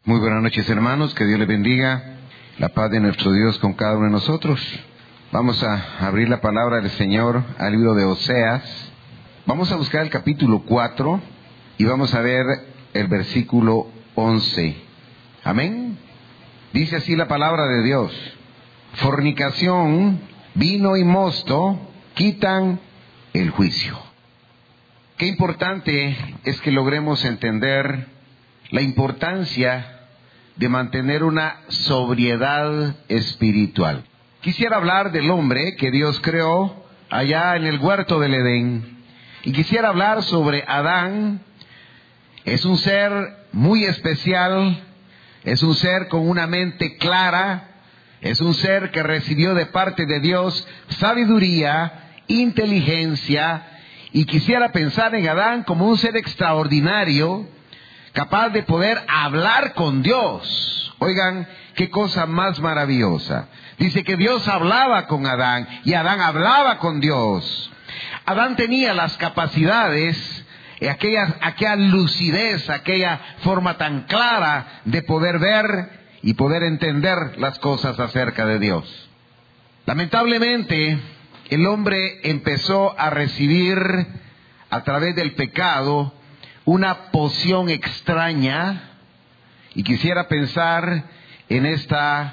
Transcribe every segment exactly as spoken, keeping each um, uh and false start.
Muy buenas noches, hermanos, que Dios les bendiga, la paz de nuestro Dios con cada uno de nosotros. Vamos a abrir la palabra del Señor al libro de Oseas. Vamos a buscar el capítulo cuatro y vamos a ver el versículo once. Amén. Dice así la palabra de Dios: fornicación, vino y mosto quitan el juicio. Qué importante es que logremos entender la importancia de mantener una sobriedad espiritual. Quisiera hablar del hombre que Dios creó allá en el huerto del Edén. Y quisiera hablar sobre Adán. Es un ser muy especial, es un ser con una mente clara, es un ser que recibió de parte de Dios sabiduría, inteligencia, y quisiera pensar en Adán como un ser extraordinario, capaz de poder hablar con Dios. Oigan, qué cosa más maravillosa. Dice que Dios hablaba con Adán y Adán hablaba con Dios. Adán tenía las capacidades, aquella, aquella lucidez, aquella forma tan clara de poder ver y poder entender las cosas acerca de Dios. Lamentablemente, el hombre empezó a recibir a través del pecado una poción extraña, y quisiera pensar en esta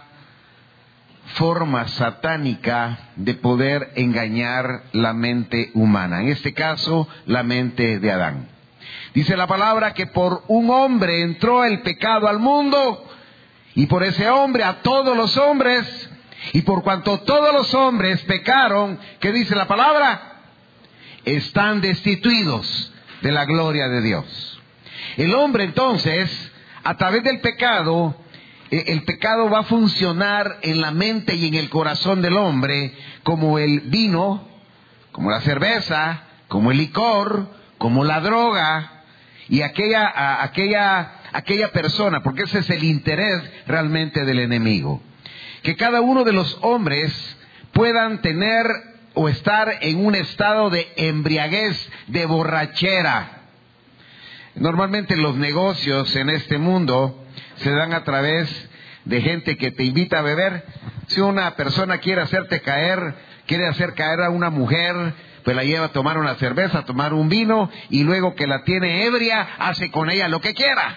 forma satánica de poder engañar la mente humana, en este caso la mente de Adán. Dice la palabra que por un hombre entró el pecado al mundo, y por ese hombre a todos los hombres, y por cuanto todos los hombres pecaron, ¿qué dice la palabra? Están destituidos de la gloria de Dios. El hombre entonces, a través del pecado, el pecado va a funcionar en la mente y en el corazón del hombre como el vino, como la cerveza, como el licor, como la droga, y aquella, aquella, aquella persona, porque ese es el interés realmente del enemigo. Que cada uno de los hombres puedan tener o estar en un estado de embriaguez, de borrachera. Normalmente los negocios en este mundo se dan a través de gente que te invita a beber. Si una persona quiere hacerte caer, quiere hacer caer a una mujer, pues la lleva a tomar una cerveza, a tomar un vino, y luego que la tiene ebria, hace con ella lo que quiera.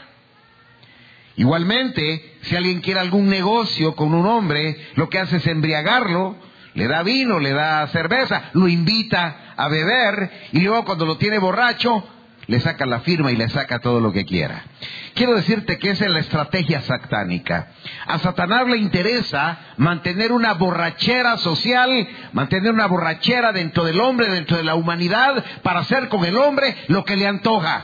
Igualmente, si alguien quiere algún negocio con un hombre, lo que hace es embriagarlo, le da vino, le da cerveza, lo invita a beber, y luego cuando lo tiene borracho, le saca la firma y le saca todo lo que quiera. Quiero decirte que esa es la estrategia satánica. A Satanás le interesa mantener una borrachera social, mantener una borrachera dentro del hombre, dentro de la humanidad, para hacer con el hombre lo que le antoja.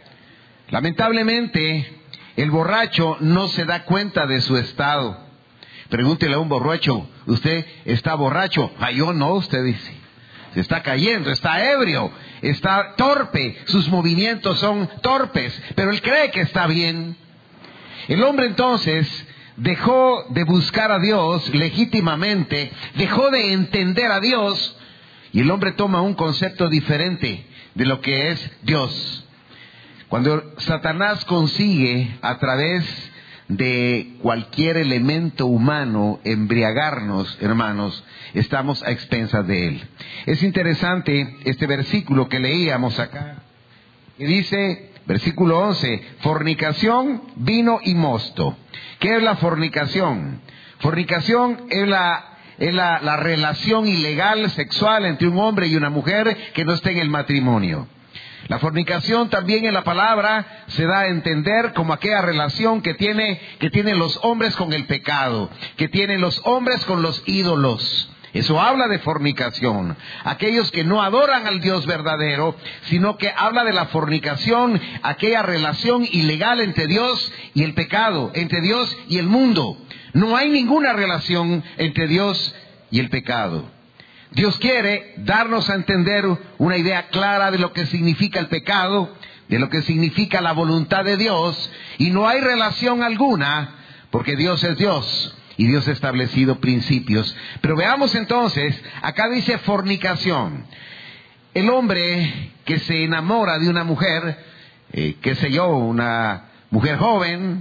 Lamentablemente, el borracho no se da cuenta de su estado. Pregúntele a un borracho: ¿usted está borracho? Ah, yo no, usted dice. Se está cayendo, está ebrio, está torpe, sus movimientos son torpes, pero él cree que está bien. El hombre entonces dejó de buscar a Dios legítimamente, dejó de entender a Dios, y el hombre toma un concepto diferente de lo que es Dios. Cuando Satanás consigue a través de cualquier elemento humano embriagarnos, hermanos, estamos a expensas de él. Es interesante este versículo que leíamos acá, que dice, versículo once, fornicación, vino y mosto. ¿Qué es la fornicación? Fornicación es la, es la, la relación ilegal sexual entre un hombre y una mujer que no esté en el matrimonio. La fornicación también en la palabra se da a entender como aquella relación que tiene, que tienen los hombres con el pecado, que tienen los hombres con los ídolos. Eso habla de fornicación. Aquellos que no adoran al Dios verdadero, sino que habla de la fornicación, aquella relación ilegal entre Dios y el pecado, entre Dios y el mundo. No hay ninguna relación entre Dios y el pecado. Dios quiere darnos a entender una idea clara de lo que significa el pecado, de lo que significa la voluntad de Dios, y no hay relación alguna, porque Dios es Dios y Dios ha establecido principios. Pero veamos entonces, acá dice fornicación. El hombre que se enamora de una mujer, eh, qué sé yo, una mujer joven,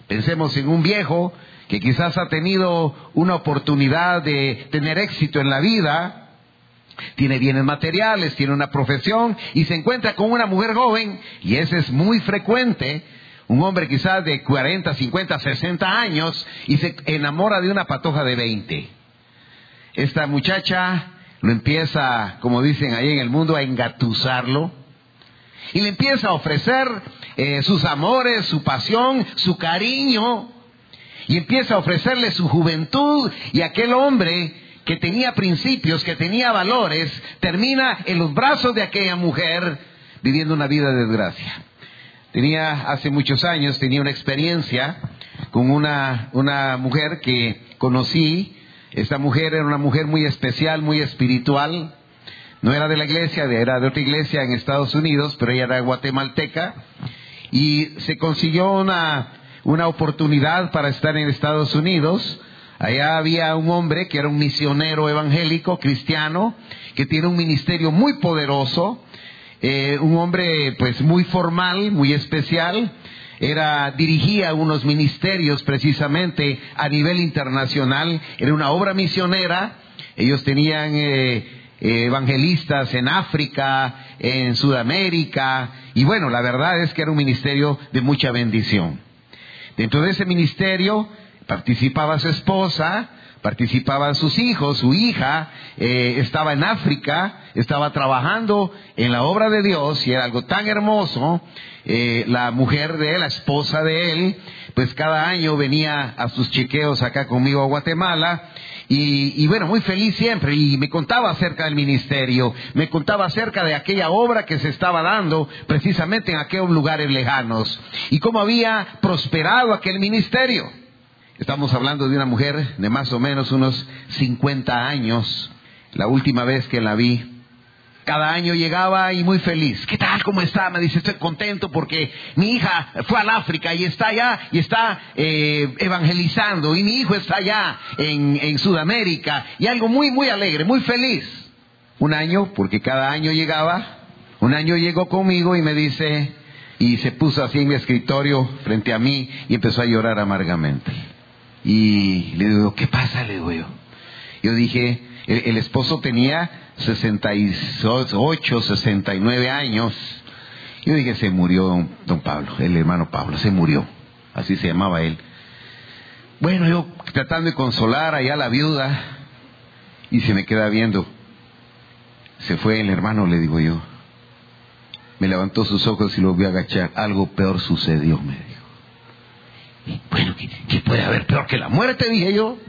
Pensemos en un viejo que quizás ha tenido una oportunidad de tener éxito en la vida, tiene bienes materiales, tiene una profesión y se encuentra con una mujer joven, y ese es muy frecuente, un hombre quizás de cuarenta, cincuenta, sesenta años, y se enamora de una patoja de veinte. Esta muchacha lo empieza, como dicen ahí en el mundo, a engatusarlo, y le empieza a ofrecer eh, sus amores, su pasión, su cariño, y empieza a ofrecerle su juventud, y aquel hombre que tenía principios, que tenía valores, termina en los brazos de aquella mujer viviendo una vida de desgracia. Tenía, hace muchos años, tenía una experiencia con una, una mujer que conocí. Esta mujer era una mujer muy especial, muy espiritual. No era de la iglesia, era de otra iglesia en Estados Unidos, pero ella era guatemalteca. Y se consiguió una, una oportunidad para estar en Estados Unidos. Allá había un hombre que era un misionero evangélico, cristiano, que tiene un ministerio muy poderoso. Eh, un hombre pues muy formal, muy especial. Era, dirigía unos ministerios precisamente a nivel internacional. Era una obra misionera. Ellos tenían eh, eh, evangelistas en África, en Sudamérica. Y bueno, la verdad es que era un ministerio de mucha bendición. Dentro de ese ministerio participaba su esposa, participaban sus hijos, su hija eh, estaba en África, estaba trabajando en la obra de Dios, y era algo tan hermoso. Eh, la mujer de él, la esposa de él, pues cada año venía a sus chequeos acá conmigo a Guatemala, y, y bueno, muy feliz siempre, y me contaba acerca del ministerio, me contaba acerca de aquella obra que se estaba dando precisamente en aquellos lugares lejanos, y cómo había prosperado aquel ministerio. Estamos hablando de una mujer de más o menos unos cincuenta años. La última vez que la vi, cada año llegaba y muy feliz. ¿Qué tal? ¿Cómo está? Me dice, estoy contento porque mi hija fue al África y está allá y está eh, evangelizando. Y mi hijo está allá en, en Sudamérica. Y algo muy, muy alegre, muy feliz. Un año, porque cada año llegaba, un año llegó conmigo y me dice, y se puso así en mi escritorio frente a mí y empezó a llorar amargamente. Y le digo, ¿qué pasa? Le digo yo. Yo dije, el, el esposo tenía sesenta y ocho, sesenta y nueve años. Yo dije, se murió don, don Pablo, el hermano Pablo, se murió. Así se llamaba él. Bueno, yo tratando de consolar allá a la viuda, y se me queda viendo. Se fue el hermano, le digo yo. Me levantó sus ojos y lo vi agachar. Algo peor sucedió, me dijo. Bueno, ¿qué, ¿qué puede haber peor que la muerte? Dije yo.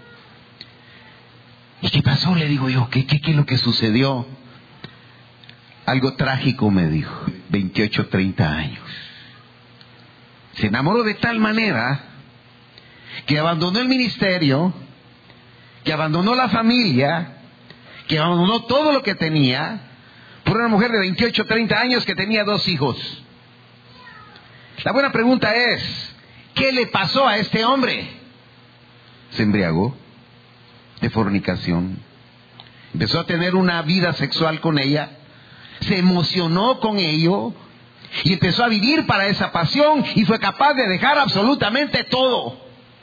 ¿Y qué pasó? Le digo yo. ¿Qué, qué, qué es lo que sucedió? Algo trágico, me dijo. veintiocho, treinta años. Se enamoró de tal manera que abandonó el ministerio, que abandonó la familia, que abandonó todo lo que tenía, por una mujer de veintiocho, treinta años que tenía dos hijos. La buena pregunta es, ¿qué le pasó a este hombre? Se embriagó de fornicación. Empezó a tener una vida sexual con ella. Se emocionó con ello. Y empezó a vivir para esa pasión. Y fue capaz de dejar absolutamente todo.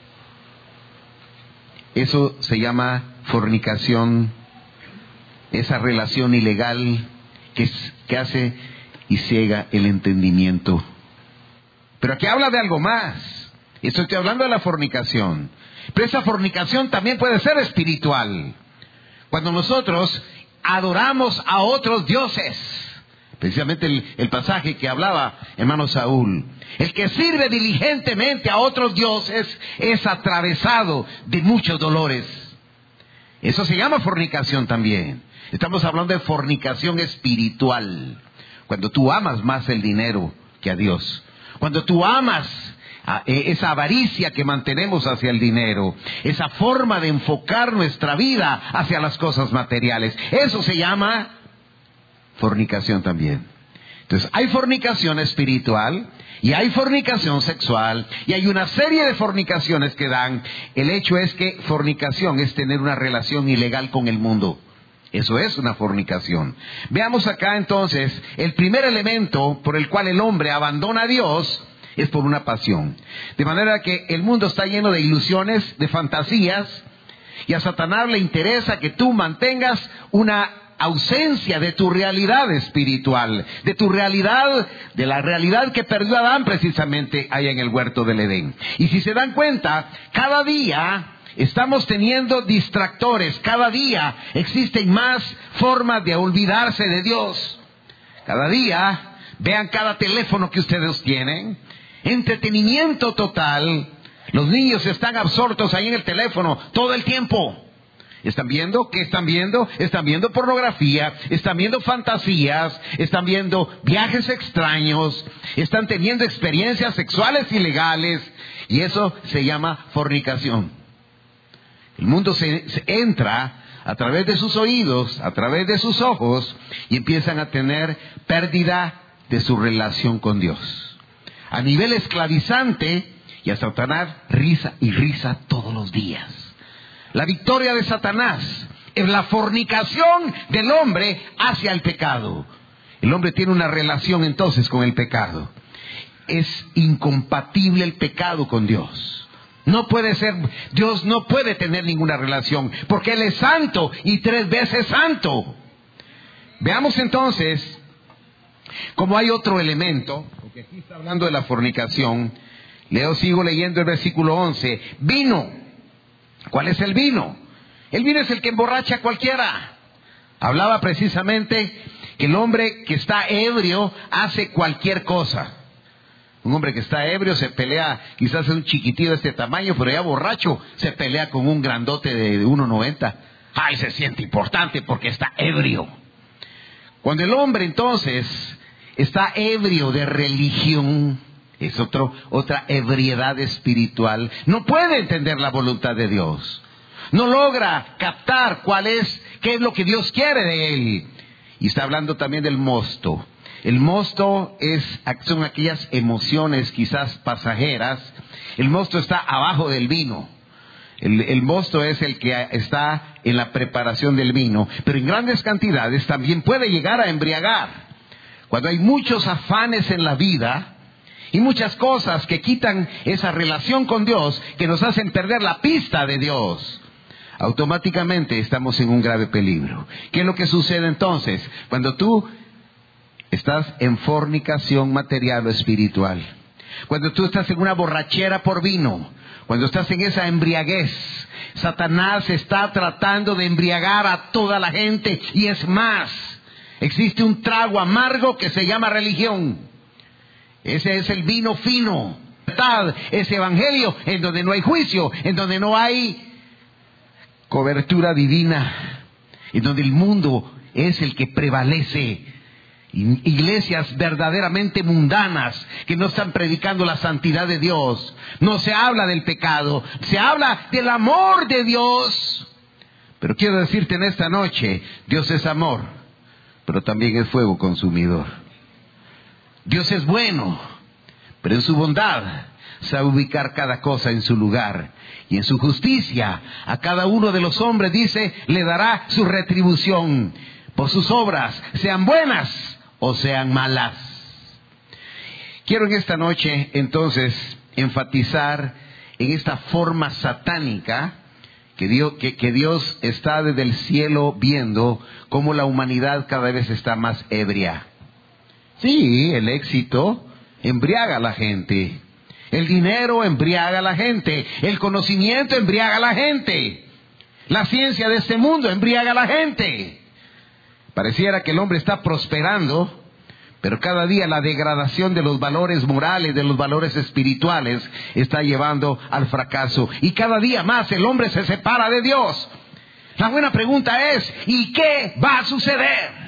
Eso se llama fornicación. Esa relación ilegal que, que hace y ciega el entendimiento. Pero aquí habla de algo más. Estoy hablando de la fornicación. Pero esa fornicación también puede ser espiritual. Cuando nosotros adoramos a otros dioses. Precisamente el, el pasaje que hablaba, hermano Saúl. El que sirve diligentemente a otros dioses es atravesado de muchos dolores. Eso se llama fornicación también. Estamos hablando de fornicación espiritual. Cuando tú amas más el dinero que a Dios. Cuando tú amas esa avaricia que mantenemos hacia el dinero, esa forma de enfocar nuestra vida hacia las cosas materiales, eso se llama fornicación también. Entonces hay fornicación espiritual y hay fornicación sexual y hay una serie de fornicaciones que dan. El hecho es que fornicación es tener una relación ilegal con el mundo. Eso es una fornicación. Veamos acá entonces el primer elemento por el cual el hombre abandona a Dios es por una pasión. De manera que el mundo está lleno de ilusiones, de fantasías, y a Satanás le interesa que tú mantengas una ausencia de tu realidad espiritual, de tu realidad, de la realidad que perdió Adán precisamente allá en el huerto del Edén. Y si se dan cuenta, cada día estamos teniendo distractores, cada día existen más formas de olvidarse de Dios. Cada día, vean cada teléfono que ustedes tienen, entretenimiento total. Los niños están absortos ahí en el teléfono todo el tiempo. ¿Están viendo? ¿Qué están viendo? Están viendo pornografía, están viendo fantasías, están viendo viajes extraños, están teniendo experiencias sexuales ilegales, y eso se llama fornicación. El mundo se, se entra a través de sus oídos, a través de sus ojos, y empiezan a tener pérdida de su relación con Dios. A nivel esclavizante, y a Satanás risa y risa todos los días. La victoria de Satanás es la fornicación del hombre hacia el pecado. El hombre tiene una relación entonces con el pecado. Es incompatible el pecado con Dios. No puede ser, Dios no puede tener ninguna relación, porque Él es santo y tres veces santo. Veamos entonces cómo hay otro elemento, porque aquí está hablando de la fornicación. Leo, sigo leyendo el versículo once. Vino. ¿Cuál es el vino? El vino es el que emborracha a cualquiera. Hablaba precisamente que el hombre que está ebrio hace cualquier cosa. Un hombre que está ebrio se pelea, quizás es un chiquitillo de este tamaño, pero ya borracho se pelea con un grandote de uno noventa. ¡Ay, se siente importante porque está ebrio! Cuando el hombre entonces está ebrio de religión, es otro, otra ebriedad espiritual. No puede entender la voluntad de Dios. No logra captar cuál es, qué es lo que Dios quiere de él. Y está hablando también del mosto. El mosto es, son aquellas emociones quizás pasajeras. El mosto está abajo del vino. El, el mosto es el que está en la preparación del vino. Pero en grandes cantidades también puede llegar a embriagar. Cuando hay muchos afanes en la vida y muchas cosas que quitan esa relación con Dios, que nos hacen perder la pista de Dios, automáticamente estamos en un grave peligro. ¿Qué es lo que sucede entonces? Cuando tú estás en fornicación material o espiritual, cuando tú estás en una borrachera por vino, cuando estás en esa embriaguez, Satanás está tratando de embriagar a toda la gente. Y es más, existe un trago amargo que se llama religión. Ese es el vino fino, ese evangelio en donde no hay juicio, en donde no hay cobertura divina, en donde el mundo es el que prevalece. Iglesias verdaderamente mundanas que no están predicando la santidad de Dios. No se habla del pecado, se habla del amor de Dios. Pero quiero decirte en esta noche, Dios es amor, pero también es fuego consumidor. Dios es bueno, pero en su bondad sabe ubicar cada cosa en su lugar. Y en su justicia a cada uno de los hombres, dice, le dará su retribución por sus obras, sean buenas o sean malas. Quiero en esta noche entonces enfatizar en esta forma satánica que Dios, que, que Dios está desde el cielo viendo cómo la humanidad cada vez está más ebria. Sí, el éxito embriaga a la gente. El dinero embriaga a la gente. El conocimiento embriaga a la gente. La ciencia de este mundo embriaga a la gente. Pareciera que el hombre está prosperando, pero cada día la degradación de los valores morales, de los valores espirituales, está llevando al fracaso. Y cada día más el hombre se separa de Dios. La buena pregunta es, ¿y qué va a suceder?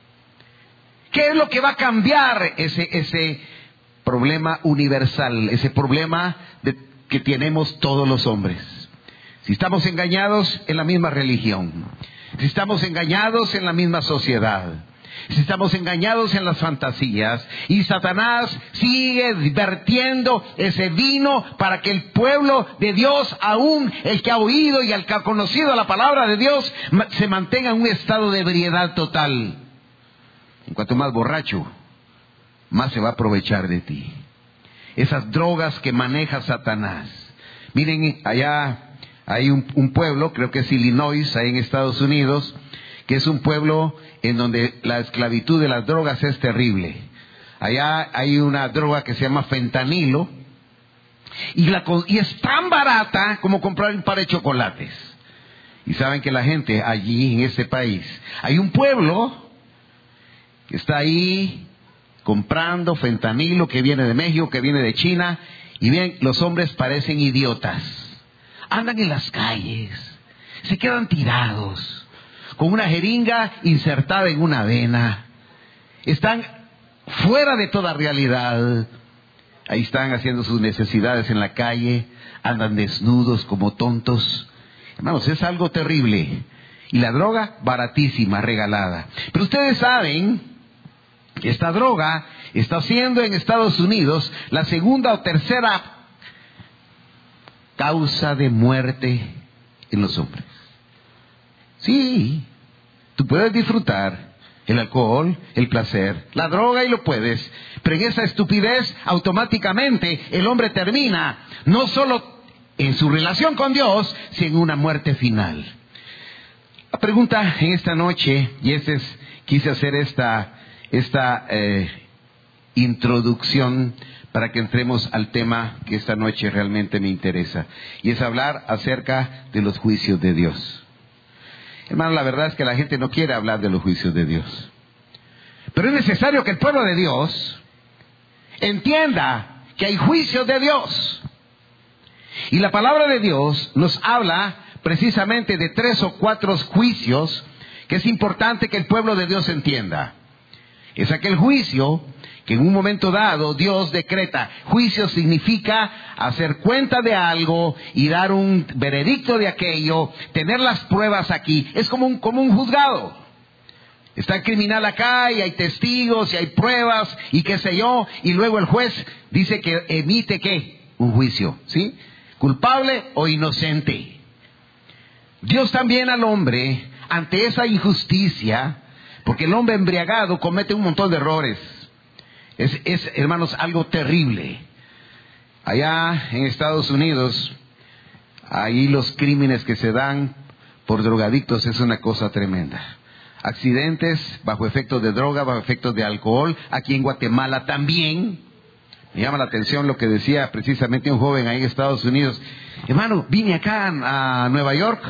¿Qué es lo que va a cambiar ese, ese problema universal, ese problema de, que tenemos todos los hombres? Si estamos engañados en la misma religión, si estamos engañados en la misma sociedad, si estamos engañados en las fantasías, y Satanás sigue vertiendo ese vino para que el pueblo de Dios, aún el que ha oído y el que ha conocido la palabra de Dios, se mantenga en un estado de ebriedad total. En cuanto más borracho, más se va a aprovechar de ti. esas drogas que maneja Satanás. Miren, allá hay un, un pueblo, creo que es Illinois, ahí en Estados Unidos, que es un pueblo en donde la esclavitud de las drogas es terrible. Allá hay una droga que se llama fentanilo, y, la, y es tan barata como comprar un par de chocolates. Y saben que la gente allí en ese país, hay un pueblo que está ahí comprando fentanilo que viene de México, que viene de China, y bien, los hombres parecen idiotas. Andan en las calles, se quedan tirados, con una jeringa insertada en una vena. Están fuera de toda realidad. Ahí están haciendo sus necesidades en la calle, andan desnudos como tontos. Hermanos, es algo terrible. Y la droga, baratísima, regalada. Pero ustedes saben que esta droga está siendo en Estados Unidos la segunda o tercera causa de muerte en los hombres. Sí, tú puedes disfrutar el alcohol, el placer, la droga y lo puedes, pero en esa estupidez automáticamente el hombre termina no solo en su relación con Dios, sino en una muerte final. La pregunta en esta noche, y este es, quise hacer esta, esta eh, introducción para que entremos al tema que esta noche realmente me interesa, y es hablar acerca de los juicios de Dios. Hermano, la verdad es que la gente no quiere hablar de los juicios de Dios, pero es necesario que el pueblo de Dios entienda que hay juicios de Dios. Y la palabra de Dios nos habla precisamente de tres o cuatro juicios que es importante que el pueblo de Dios entienda. Es aquel juicio que en un momento dado Dios decreta. Juicio significa hacer cuenta de algo y dar un veredicto de aquello, tener las pruebas aquí. Es como un, como un juzgado. Está el criminal acá y hay testigos y hay pruebas y qué sé yo, y luego el juez dice que emite ¿qué? Un juicio, ¿sí? Culpable o inocente. Dios también al hombre, ante esa injusticia, porque el hombre embriagado comete un montón de errores. Es, es, hermanos, algo terrible. Allá en Estados Unidos, ahí los crímenes que se dan por drogadictos es una cosa tremenda. Accidentes bajo efectos de droga, bajo efectos de alcohol. Aquí en Guatemala también. Me llama la atención lo que decía precisamente un joven ahí en Estados Unidos. Hermano, vine acá a Nueva York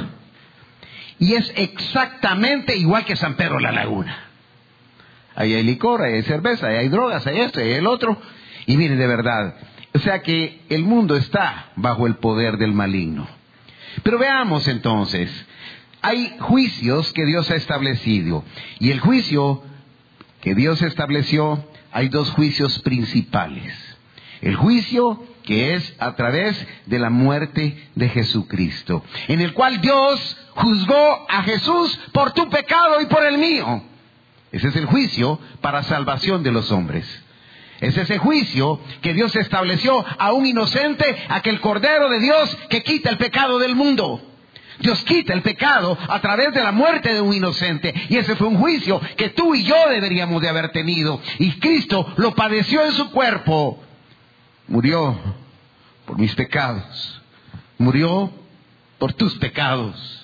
y es exactamente igual que San Pedro la Laguna. Ahí hay licor, ahí hay cerveza, ahí hay drogas, ahí esto, ahí hay el otro. Y miren, de verdad, o sea que el mundo está bajo el poder del maligno. Pero veamos entonces, hay juicios que Dios ha establecido. Y el juicio que Dios estableció, hay dos juicios principales. El juicio que es a través de la muerte de Jesucristo, en el cual Dios juzgó a Jesús por tu pecado y por el mío. Ese es el juicio para salvación de los hombres. Es ese juicio que Dios estableció a un inocente, aquel Cordero de Dios que quita el pecado del mundo. Dios quita el pecado a través de la muerte de un inocente. Y ese fue un juicio que tú y yo deberíamos de haber tenido. Y Cristo lo padeció en su cuerpo. Murió por mis pecados. Murió por tus pecados.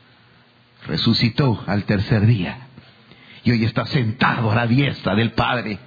Resucitó al tercer día. Y hoy está sentado a la diestra del Padre.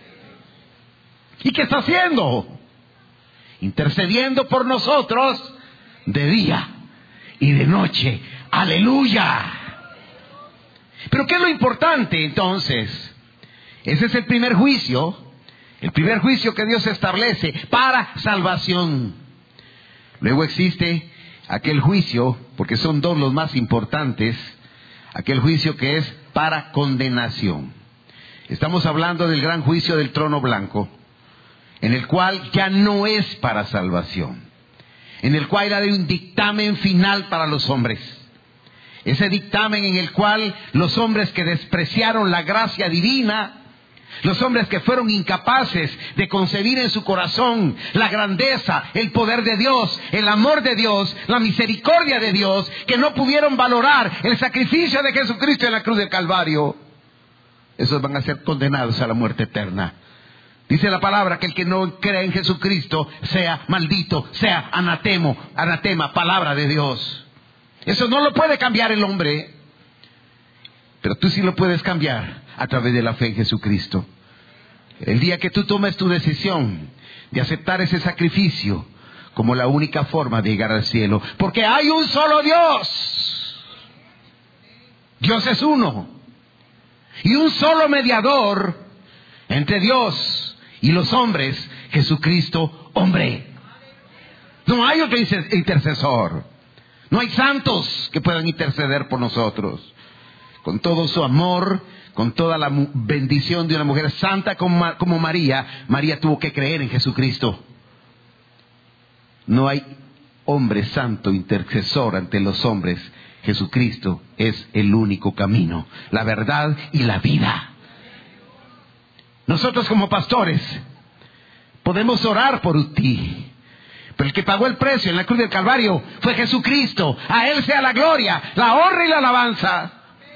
¿Y qué está haciendo? Intercediendo por nosotros de día y de noche. ¡Aleluya! Pero ¿qué es lo importante entonces? Ese es el primer juicio. El primer juicio que Dios establece para salvación. Luego existe aquel juicio, porque son dos los más importantes, aquel juicio que es para condenación. Estamos hablando del gran juicio del trono blanco, en el cual ya no es para salvación, en el cual hay un dictamen final para los hombres. Ese dictamen en el cual los hombres que despreciaron la gracia divina, los hombres que fueron incapaces de concebir en su corazón la grandeza, el poder de Dios, el amor de Dios, la misericordia de Dios, que no pudieron valorar el sacrificio de Jesucristo en la cruz del Calvario, esos van a ser condenados a la muerte eterna. Dice la palabra que el que no cree en Jesucristo sea maldito, sea anatemo, anatema, palabra de Dios. Eso no lo puede cambiar el hombre, pero tú sí lo puedes cambiar a través de la fe en Jesucristo. El día que tú tomes tu decisión de aceptar ese sacrificio como la única forma de llegar al cielo, porque hay un solo Dios. Dios es uno. Y un solo mediador entre Dios y los hombres, Jesucristo, hombre. No hay otro intercesor. No hay santos que puedan interceder por nosotros. Con todo su amor, con toda la bendición de una mujer santa como, como María, María tuvo que creer en Jesucristo. No hay hombre santo intercesor ante los hombres. Jesucristo es el único camino, la verdad y la vida. Nosotros como pastores podemos orar por ti, pero el que pagó el precio en la cruz del Calvario fue Jesucristo. A Él sea la gloria, la honra y la alabanza.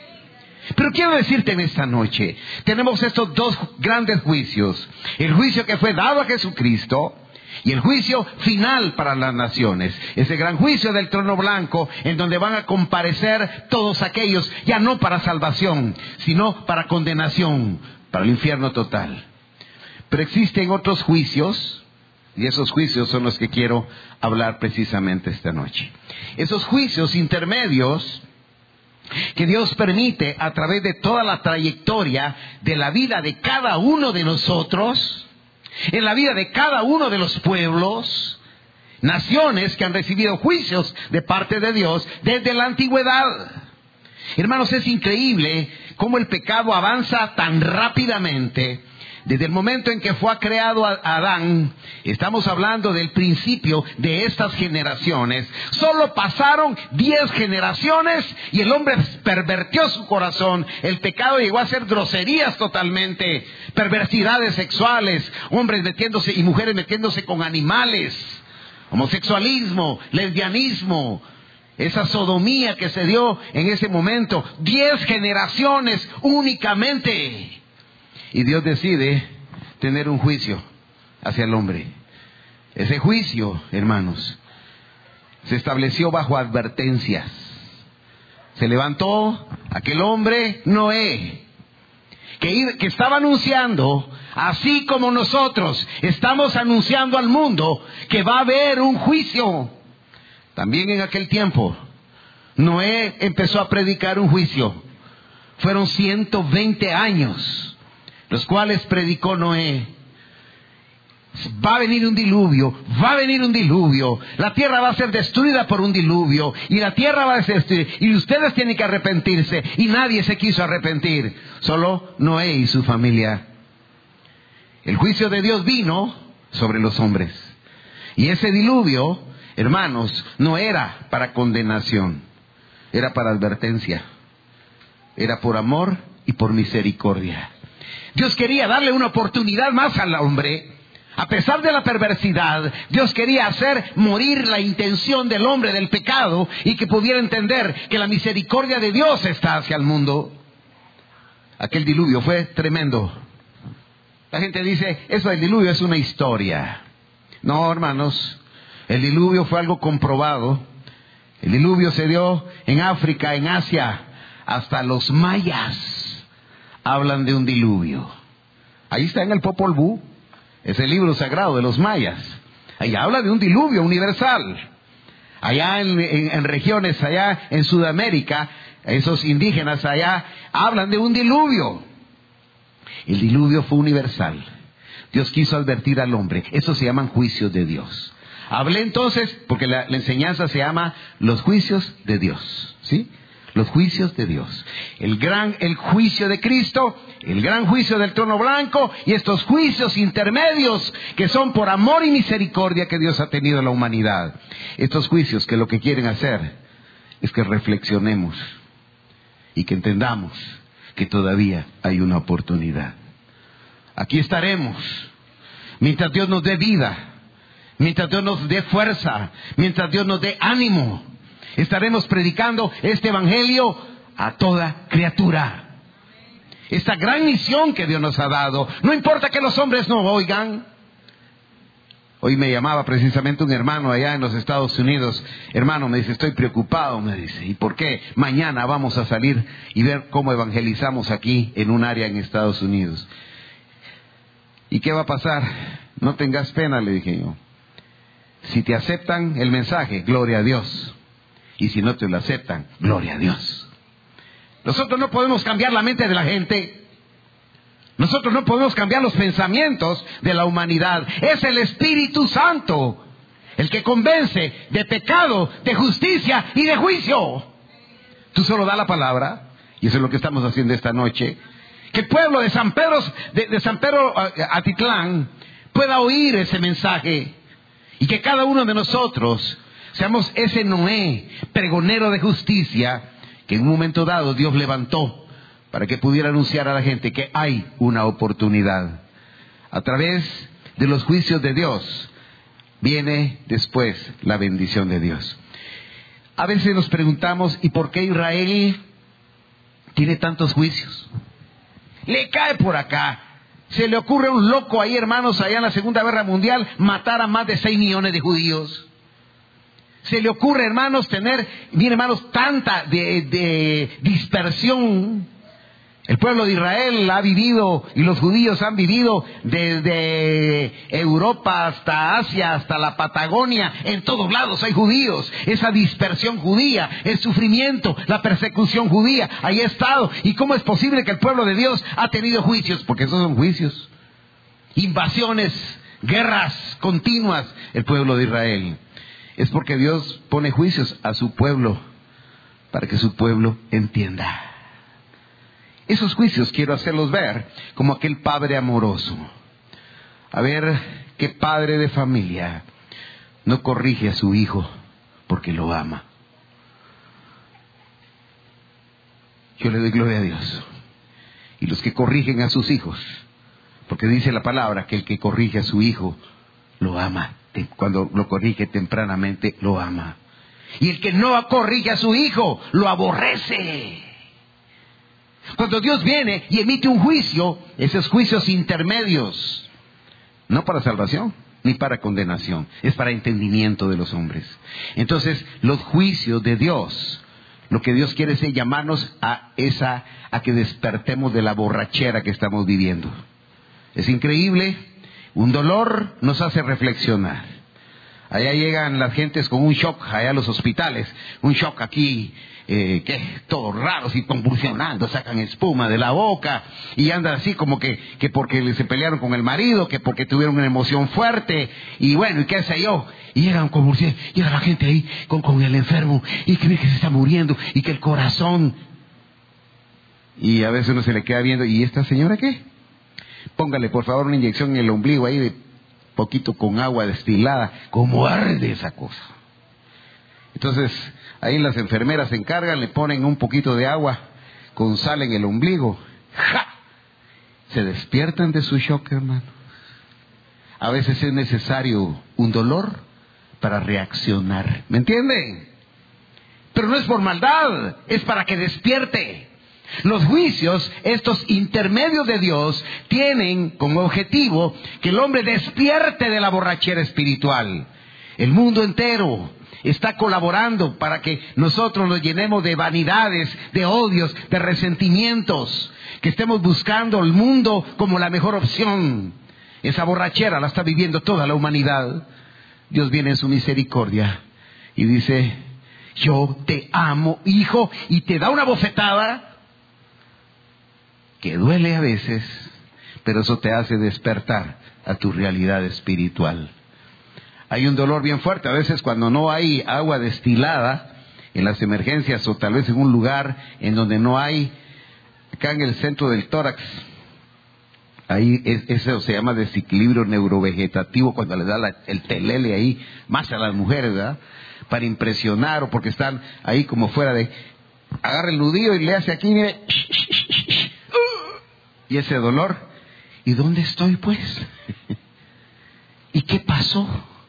Pero quiero decirte en esta noche, tenemos estos dos grandes juicios. El juicio que fue dado a Jesucristo y el juicio final para las naciones. Ese gran juicio del trono blanco, en donde van a comparecer todos aquellos, ya no para salvación, sino para condenación, para el infierno total. Pero existen otros juicios, y esos juicios son los que quiero hablar precisamente esta noche. Esos juicios intermedios que Dios permite a través de toda la trayectoria de la vida de cada uno de nosotros, en la vida de cada uno de los pueblos, naciones que han recibido juicios de parte de Dios desde la antigüedad. Hermanos, es increíble cómo el pecado avanza tan rápidamente. Desde el momento en que fue creado a Adán, estamos hablando del principio de estas generaciones. Solo pasaron diez generaciones y el hombre pervertió su corazón. El pecado llegó a ser groserías totalmente, perversidades sexuales, hombres metiéndose y mujeres metiéndose con animales, homosexualismo, lesbianismo, esa sodomía que se dio en ese momento. Diez generaciones únicamente. Y Dios decide tener un juicio hacia el hombre. Ese juicio, hermanos, se estableció bajo advertencias. Se levantó aquel hombre, Noé, que, que estaba anunciando, así como nosotros estamos anunciando al mundo que va a haber un juicio. También en aquel tiempo, Noé empezó a predicar un juicio. Fueron ciento veinte años los cuales predicó Noé. Va a venir un diluvio, va a venir un diluvio, la tierra va a ser destruida por un diluvio, y la tierra va a ser destruida, y ustedes tienen que arrepentirse, y nadie se quiso arrepentir, solo Noé y su familia. El juicio de Dios vino sobre los hombres, y ese diluvio, hermanos, no era para condenación, era para advertencia, era por amor y por misericordia. Dios quería darle una oportunidad más al hombre. A pesar de la perversidad, Dios quería hacer morir la intención del hombre del pecado y que pudiera entender que la misericordia de Dios está hacia el mundo. Aquel diluvio fue tremendo. La gente dice, eso del diluvio es una historia. No, hermanos, el diluvio fue algo comprobado. El diluvio se dio en África, en Asia, hasta los mayas hablan de un diluvio. Ahí está en el Popol Vuh, es el libro sagrado de los mayas. Ahí habla de un diluvio universal. Allá en, en, en regiones, allá en Sudamérica, esos indígenas allá hablan de un diluvio. El diluvio fue universal. Dios quiso advertir al hombre. Eso se llaman juicios de Dios. Hablé entonces, porque la, la enseñanza se llama los juicios de Dios, ¿sí? Los juicios de Dios. El gran, el juicio de Cristo, el gran juicio del trono blanco y estos juicios intermedios que son por amor y misericordia que Dios ha tenido a la humanidad. Estos juicios que lo que quieren hacer es que reflexionemos y que entendamos que todavía hay una oportunidad. Aquí estaremos mientras Dios nos dé vida, mientras Dios nos dé fuerza, mientras Dios nos dé ánimo. Estaremos predicando este evangelio a toda criatura. esta gran misión que Dios nos ha dado. No importa que los hombres no oigan. Hoy me llamaba precisamente un hermano allá en los Estados Unidos. Hermano, me dice, estoy preocupado, me dice. ¿Y por qué? Mañana vamos a salir y ver cómo evangelizamos aquí en un área en Estados Unidos. ¿Y qué va a pasar? No tengas pena, le dije yo. Si te aceptan el mensaje, gloria a Dios. Y si no te lo aceptan, gloria a Dios. Nosotros no podemos cambiar la mente de la gente. Nosotros no podemos cambiar los pensamientos de la humanidad. Es el Espíritu Santo el que convence de pecado, de justicia y de juicio. Tú solo da la palabra, y eso es lo que estamos haciendo esta noche. Que el pueblo de San Pedro, de, de San Pedro Atitlán pueda oír ese mensaje, y que cada uno de nosotros seamos ese Noé, pregonero de justicia, que en un momento dado Dios levantó para que pudiera anunciar a la gente que hay una oportunidad. A través de los juicios de Dios viene después la bendición de Dios. A veces nos preguntamos, ¿y por qué Israel tiene tantos juicios? Le cae por acá. Se le ocurre a un loco ahí, hermanos, allá en la Segunda Guerra Mundial, matar a más de seis millones de judíos. Se le ocurre, hermanos, tener, miren, hermanos, tanta de, de dispersión. El pueblo de Israel ha vivido, y los judíos han vivido desde Europa hasta Asia, hasta la Patagonia. En todos lados hay judíos. Esa dispersión judía, el sufrimiento, la persecución judía, ahí ha estado. ¿Y cómo es posible que el pueblo de Dios ha tenido juicios? Porque esos son juicios. Invasiones, guerras continuas, el pueblo de Israel. Es porque Dios pone juicios a su pueblo para que su pueblo entienda. Esos juicios quiero hacerlos ver como aquel padre amoroso. A ver, qué padre de familia no corrige a su hijo porque lo ama. Yo le doy gloria a Dios. Y los que corrigen a sus hijos, porque dice la palabra que el que corrige a su hijo lo ama. Cuando lo corrige tempranamente, lo ama. Y el que no corrige a su hijo, lo aborrece. Cuando Dios viene y emite un juicio, esos juicios intermedios, no para salvación ni para condenación, es para entendimiento de los hombres. Entonces, los juicios de Dios, lo que Dios quiere es llamarnos a esa, a que despertemos de la borrachera que estamos viviendo. Es increíble, un dolor nos hace reflexionar. Allá llegan las gentes con un shock, allá a los hospitales, un shock aquí, eh, que todos raros y convulsionando, sacan espuma de la boca y andan así como que, que porque se pelearon con el marido, que porque tuvieron una emoción fuerte, y bueno, y qué sé yo, y llegan convulsiones, llega la gente ahí con, con el enfermo, y que ve que se está muriendo, y que el corazón, y a veces uno se le queda viendo, ¿y esta señora qué? Póngale por favor una inyección en el ombligo ahí de poquito con agua destilada, como arde esa cosa. Entonces, ahí las enfermeras se encargan, le ponen un poquito de agua con sal en el ombligo. ¡Ja! Se despiertan de su shock, hermano. A veces es necesario un dolor para reaccionar. ¿Me entienden? Pero no es por maldad, es para que despierte. Los juicios, estos intermedios de Dios, tienen como objetivo que el hombre despierte de la borrachera espiritual. El mundo entero está colaborando para que nosotros nos llenemos de vanidades, de odios, de resentimientos, que estemos buscando el mundo como la mejor opción. Esa borrachera la está viviendo toda la humanidad. Dios viene en su misericordia y dice, yo te amo, hijo, y te da una bofetada que duele a veces, pero eso te hace despertar a tu realidad espiritual. Hay un dolor bien fuerte, a veces cuando no hay agua destilada en las emergencias, o tal vez en un lugar en donde no hay, acá en el centro del tórax, ahí es, eso se llama desequilibrio neurovegetativo, cuando le da la, el telele ahí, más a las mujeres, ¿verdad? Para impresionar, o porque están ahí como fuera de, agarra el nudillo y le hace aquí, mire, y ese dolor, ¿y dónde estoy pues? ¿Y qué pasó?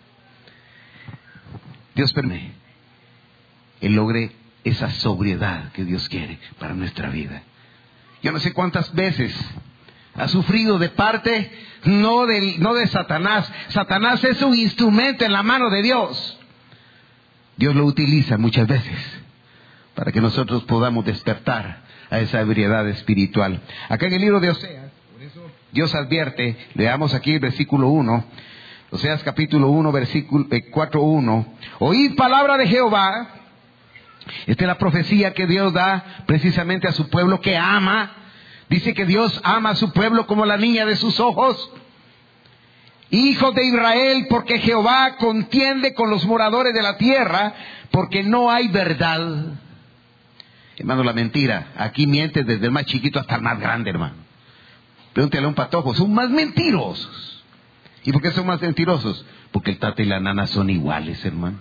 Dios permite que logre esa sobriedad que Dios quiere para nuestra vida. yo no sé cuántas veces ha sufrido de parte no de, no de Satanás. Satanás es un instrumento en la mano de Dios. Dios lo utiliza muchas veces para que nosotros podamos despertar a esa ebriedad espiritual. Acá en el libro de Oseas, por eso Dios advierte, leamos aquí el versículo uno, Oseas capítulo uno, versículo cuatro uno. Oíd palabra de Jehová. Esta es la profecía que Dios da precisamente a su pueblo que ama. Dice que Dios ama a su pueblo como la niña de sus ojos. Hijos de Israel, porque Jehová contiende con los moradores de la tierra, porque no hay verdad. Hermano, la mentira, aquí miente desde el más chiquito hasta el más grande, hermano. Pregúntale a un patojo, son más mentirosos. ¿Y por qué son más mentirosos? Porque el tata y la nana son iguales, hermano.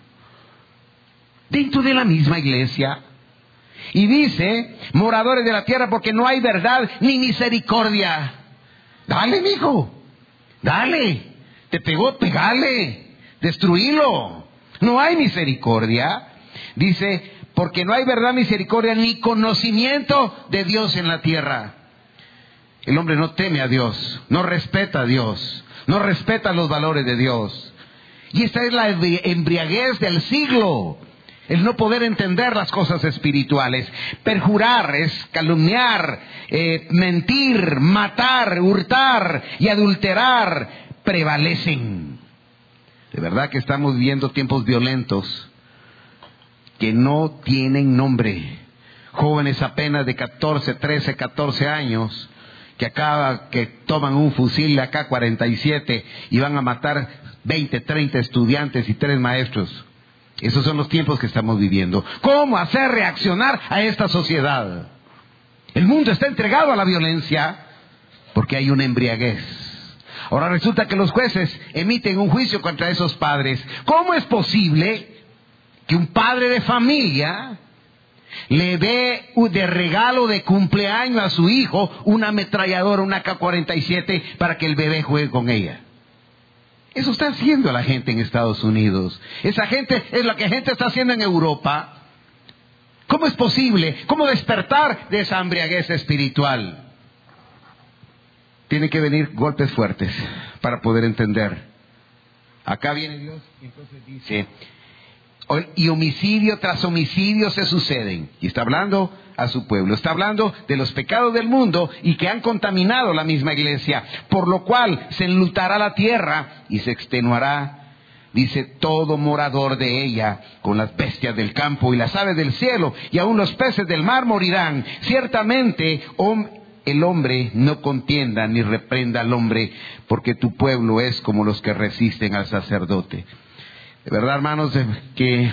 Dentro de la misma iglesia. Y dice, moradores de la tierra, porque no hay verdad ni misericordia. Dale, mijo, dale. Te pegó, pegale, destruílo. No hay misericordia. Dice, porque no hay verdad, misericordia, ni conocimiento de Dios en la tierra. El hombre no teme a Dios, no respeta a Dios, no respeta los valores de Dios. Y esta es la embriaguez del siglo. El no poder entender las cosas espirituales. Perjurar es calumniar, eh, mentir, matar, hurtar y adulterar prevalecen. De verdad que estamos viviendo tiempos violentos que no tienen nombre. Jóvenes apenas de catorce, trece, catorce años que acaba que toman un fusil A K cuarenta y siete y van a matar veinte, treinta estudiantes y tres maestros. Esos son los tiempos que estamos viviendo. ¿Cómo hacer reaccionar a esta sociedad? El mundo está entregado a la violencia porque hay una embriaguez. Ahora resulta que los jueces emiten un juicio contra esos padres. ¿Cómo es posible que un padre de familia le dé de regalo de cumpleaños a su hijo una ametralladora, una A K cuarenta y siete, para que el bebé juegue con ella? Eso está haciendo la gente en Estados Unidos. Esa gente es lo que la gente está haciendo en Europa. ¿Cómo es posible? ¿Cómo despertar de esa embriaguez espiritual? Tiene que venir golpes fuertes para poder entender. Acá viene Dios y entonces dice, y homicidio tras homicidio se suceden. Y está hablando a su pueblo. Está hablando de los pecados del mundo y que han contaminado la misma iglesia. Por lo cual se enlutará la tierra y se extenuará, dice, todo morador de ella, con las bestias del campo y las aves del cielo, y aun los peces del mar morirán. Ciertamente el hombre no contienda ni reprenda al hombre, porque tu pueblo es como los que resisten al sacerdote. De verdad, hermanos, que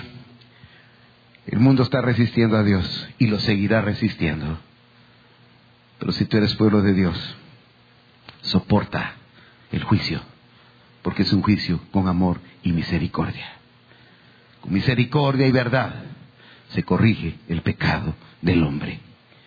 el mundo está resistiendo a Dios y lo seguirá resistiendo. Pero si tú eres pueblo de Dios, soporta el juicio, porque es un juicio con amor y misericordia. Con misericordia y verdad se corrige el pecado del hombre.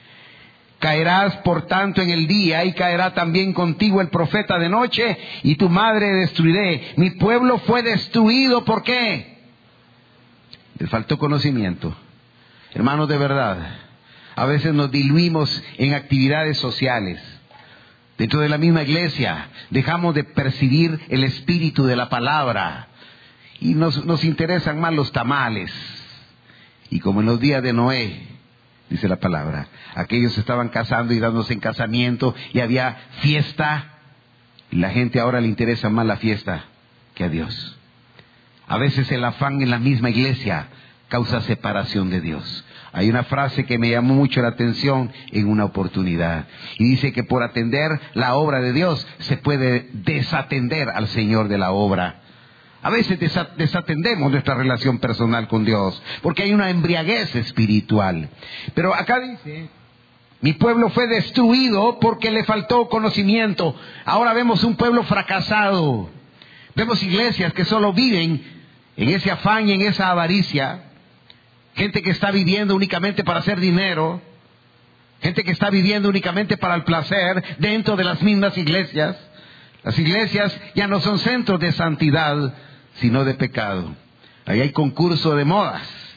Caerás por tanto en el día, y caerá también contigo el profeta de noche, y tu madre destruiré. Mi pueblo fue destruido, ¿por qué? Le faltó conocimiento. Hermanos, de verdad, a veces nos diluimos en actividades sociales. Dentro de la misma iglesia dejamos de percibir el espíritu de la palabra y nos, nos interesan más los tamales. Y como en los días de Noé, dice la palabra, aquellos estaban casando y dándose en casamiento y había fiesta, y la gente ahora le interesa más la fiesta que a Dios. A veces el afán en la misma iglesia causa separación de Dios. Hay una frase que me llamó mucho la atención en una oportunidad, y dice que por atender la obra de Dios se puede desatender al Señor de la obra. A veces desatendemos nuestra relación personal con Dios porque hay una embriaguez espiritual. Pero acá dice, mi pueblo fue destruido porque le faltó conocimiento. Ahora vemos un pueblo fracasado. Vemos iglesias que solo viven en ese afán y en esa avaricia. Gente que está viviendo únicamente para hacer dinero. Gente que está viviendo únicamente para el placer dentro de las mismas iglesias. Las iglesias ya no son centros de santidad, sino de pecado. Ahí hay concurso de modas.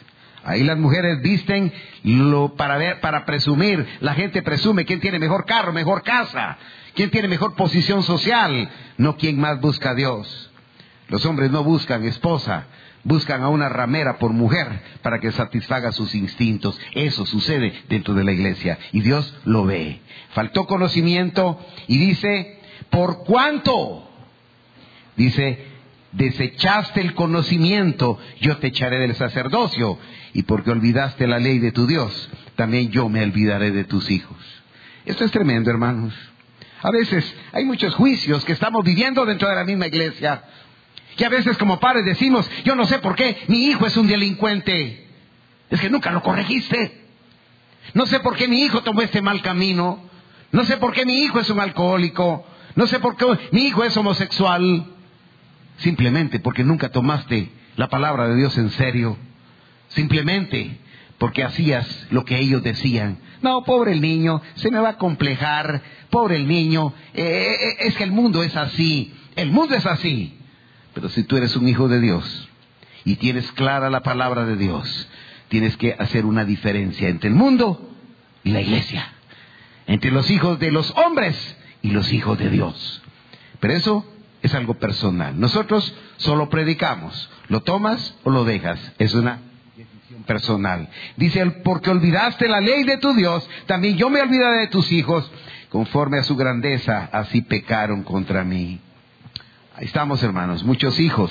Ahí las mujeres visten lo para ver, para presumir. La gente presume quién tiene mejor carro, mejor casa, quién tiene mejor posición social, no quién más busca a Dios. Los hombres no buscan esposa, buscan a una ramera por mujer para que satisfaga sus instintos. Eso sucede dentro de la iglesia y Dios lo ve. Faltó conocimiento y dice, ¿por cuánto? Dice, desechaste el conocimiento, yo te echaré del sacerdocio, y porque olvidaste la ley de tu Dios, también yo me olvidaré de tus hijos. Esto es tremendo, hermanos. A veces hay muchos juicios que estamos viviendo dentro de la misma iglesia, y a veces como padres decimos, yo no sé por qué mi hijo es un delincuente, es que nunca lo corregiste. No sé por qué mi hijo tomó este mal camino, no sé por qué mi hijo es un alcohólico, no sé por qué mi hijo es homosexual. Simplemente porque nunca tomaste la palabra de Dios en serio. Simplemente porque hacías lo que ellos decían. No, pobre el niño, se me va a complejar. Pobre el niño, eh, eh, es que el mundo es así. El mundo es así. Pero si tú eres un hijo de Dios y tienes clara la palabra de Dios, tienes que hacer una diferencia entre el mundo y la iglesia, entre los hijos de los hombres y los hijos de Dios. Pero eso es algo personal. Nosotros solo predicamos. ¿Lo tomas o lo dejas? Es una decisión personal. Dice, porque olvidaste la ley de tu Dios, también yo me olvidaré de tus hijos. Conforme a su grandeza, así pecaron contra mí. Ahí estamos, hermanos. Muchos hijos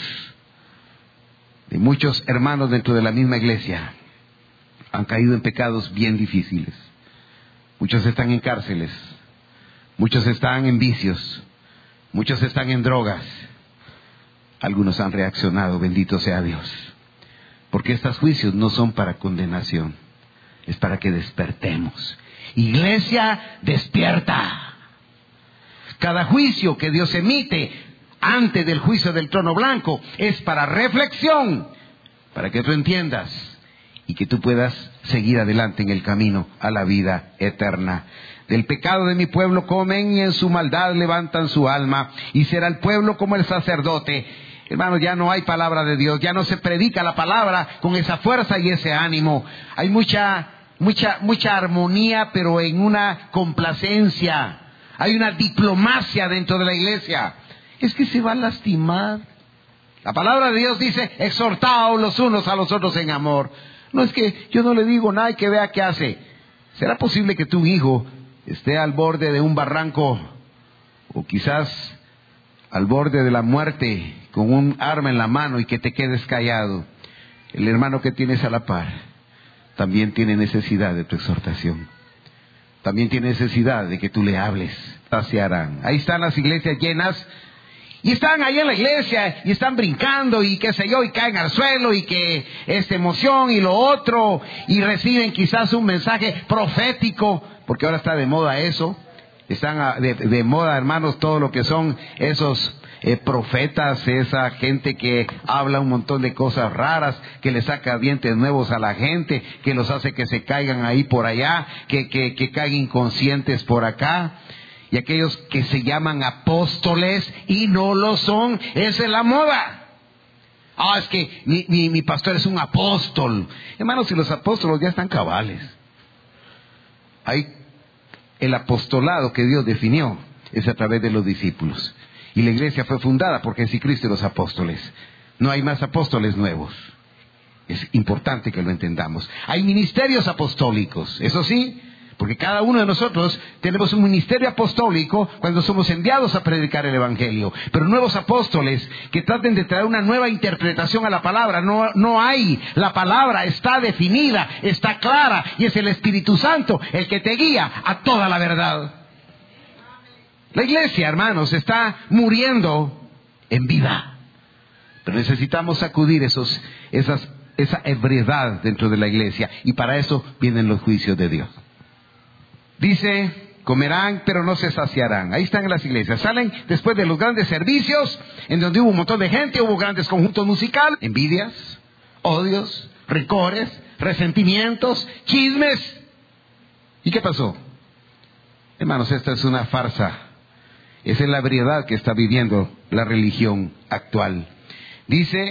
de muchos hermanos dentro de la misma iglesia han caído en pecados bien difíciles. Muchos están en cárceles. Muchos están en vicios. Muchos están en drogas. Algunos han reaccionado, bendito sea Dios. Porque estos juicios no son para condenación, es para que despertemos. Iglesia, despierta. Cada juicio que Dios emite antes del juicio del trono blanco es para reflexión, para que tú entiendas y que tú puedas seguir adelante en el camino a la vida eterna. Del pecado de mi pueblo comen y en su maldad levantan su alma, y será el pueblo como el sacerdote. Hermanos, ya no hay palabra de Dios, ya no se predica la palabra con esa fuerza y ese ánimo. Hay mucha, mucha, mucha armonía, pero en una complacencia. Hay una diplomacia dentro de la iglesia. Es que se va a lastimar. La palabra de Dios dice, exhortaos los unos a los otros en amor. No es que yo no le digo nada y que vea qué hace. ¿Será posible que tu hijo esté al borde de un barranco o quizás al borde de la muerte con un arma en la mano y que te quedes callado? El hermano que tienes a la par también tiene necesidad de tu exhortación. También tiene necesidad de que tú le hables. Saciarán. Ahí están las iglesias llenas. Y están ahí en la iglesia y están brincando y qué sé yo, y caen al suelo y que esta emoción y lo otro, y reciben quizás un mensaje profético, porque ahora está de moda eso. Están a, de, de moda, hermanos, todo lo que son esos eh, profetas, esa gente que habla un montón de cosas raras, que le saca dientes nuevos a la gente, que los hace que se caigan ahí por allá, que, que, que caigan inconscientes por acá. Y aquellos que se llaman apóstoles y no lo son, esa es la moda. Ah, es que mi, mi, mi pastor es un apóstol. Hermanos, si los apóstoles ya están cabales. Hay el apostolado que Dios definió, es a través de los discípulos. Y la iglesia fue fundada por Jesucristo y los apóstoles. No hay más apóstoles nuevos. Es importante que lo entendamos. Hay ministerios apostólicos, eso sí. Porque cada uno de nosotros tenemos un ministerio apostólico cuando somos enviados a predicar el evangelio. Pero nuevos apóstoles que traten de traer una nueva interpretación a la palabra, no, no hay. La palabra está definida, está clara, y es el Espíritu Santo el que te guía a toda la verdad. La iglesia, hermanos, está muriendo en vida. Pero necesitamos sacudir esos, esas, esa ebriedad dentro de la iglesia. Y para eso vienen los juicios de Dios. Dice, comerán pero no se saciarán. Ahí están en las iglesias. Salen después de los grandes servicios, en donde hubo un montón de gente, hubo grandes conjuntos musicales, envidias, odios, rencores, resentimientos, chismes. ¿Y qué pasó? Hermanos, esta es una farsa. Esa es la ebriedad que está viviendo la religión actual. Dice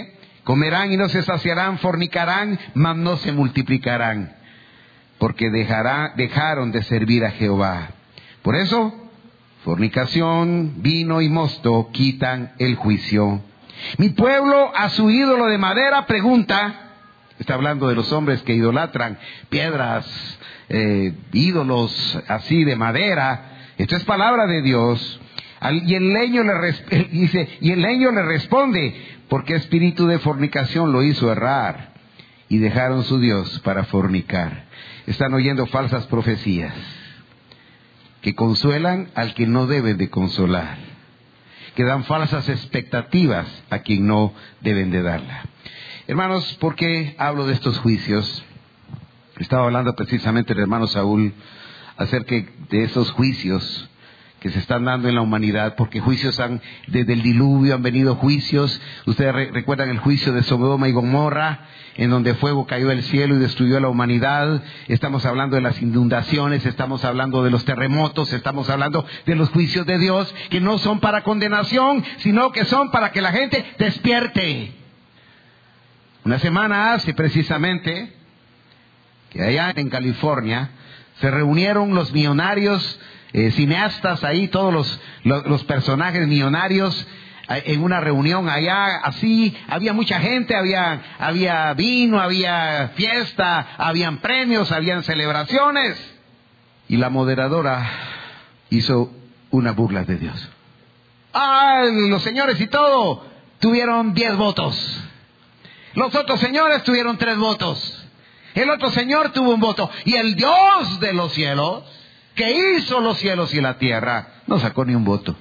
Comerán y no se saciarán, fornicarán, mas no se multiplicarán, porque dejará, dejaron de servir a Jehová. Por eso, fornicación, vino y mosto quitan el juicio. Mi pueblo a su ídolo de madera pregunta, está hablando de los hombres que idolatran piedras, eh, ídolos así de madera. Esto es palabra de Dios. Y el leño le res- dice, y el leño le responde, porque espíritu de fornicación lo hizo errar y dejaron su Dios para fornicar. Están oyendo falsas profecías que consuelan al que no deben de consolar, que dan falsas expectativas a quien no deben de darla. Hermanos, ¿por qué hablo de estos juicios? Estaba hablando precisamente el hermano Saúl acerca de esos juicios que se están dando en la humanidad, porque juicios han, desde el diluvio han venido juicios. Ustedes re- recuerdan el juicio de Sodoma y Gomorra, en donde fuego cayó del cielo y destruyó a la humanidad. Estamos hablando de las inundaciones, estamos hablando de los terremotos, estamos hablando de los juicios de Dios, que no son para condenación, sino que son para que la gente despierte. Una semana hace precisamente, que allá en California, se reunieron los millonarios, Eh, cineastas ahí, todos los, los, los personajes millonarios eh, en una reunión allá, así, había mucha gente, había, había vino, había fiesta, habían premios, habían celebraciones, y la moderadora hizo una burla de Dios. Ah, los señores y todo tuvieron diez votos, los otros señores tuvieron tres votos, el otro señor tuvo un voto, y el Dios de los cielos, que hizo los cielos y la tierra, no sacó ni un voto.